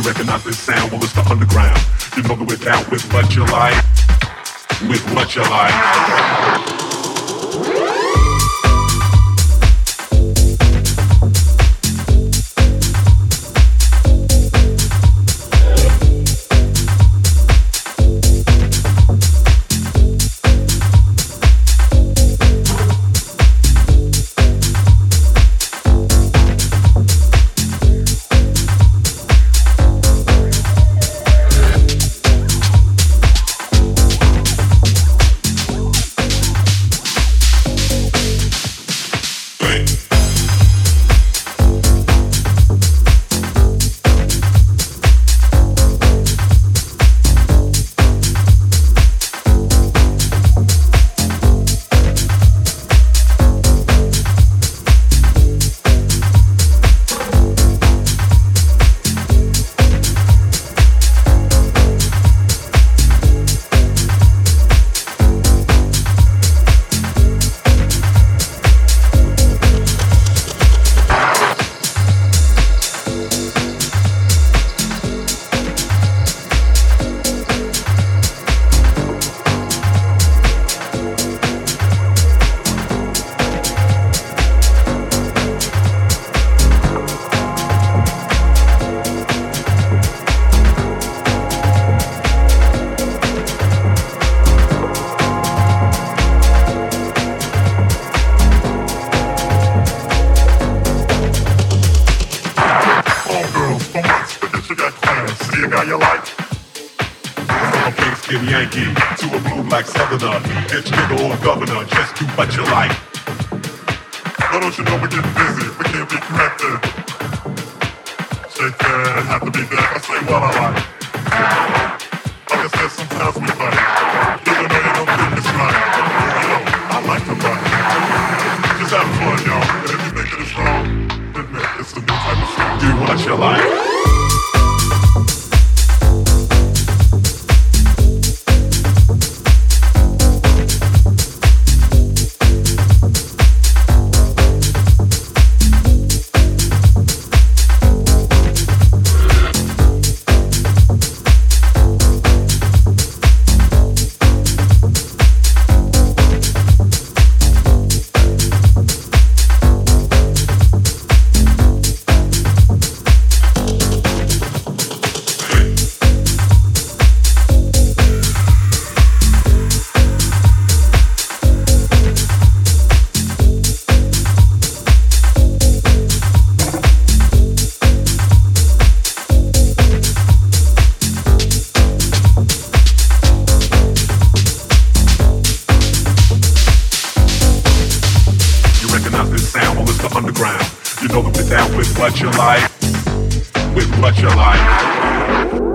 recognize this sound, well it's the underground. You know that we're down with what you like, with what you like. Yankee to a blue black southerner, bitch nigga or governor, just do what you like. Why don't you know we're getting busy, we can't be corrected. Shake that, have to be there, I say what I like. Like I said, sometimes we fight, even though you don't think it's right. Yo, I like to fight. Just have fun, y'all, and if you think it is wrong, admit it's a new type of song. Do what you like. Underground, you know that we're down with what you like, with what you like.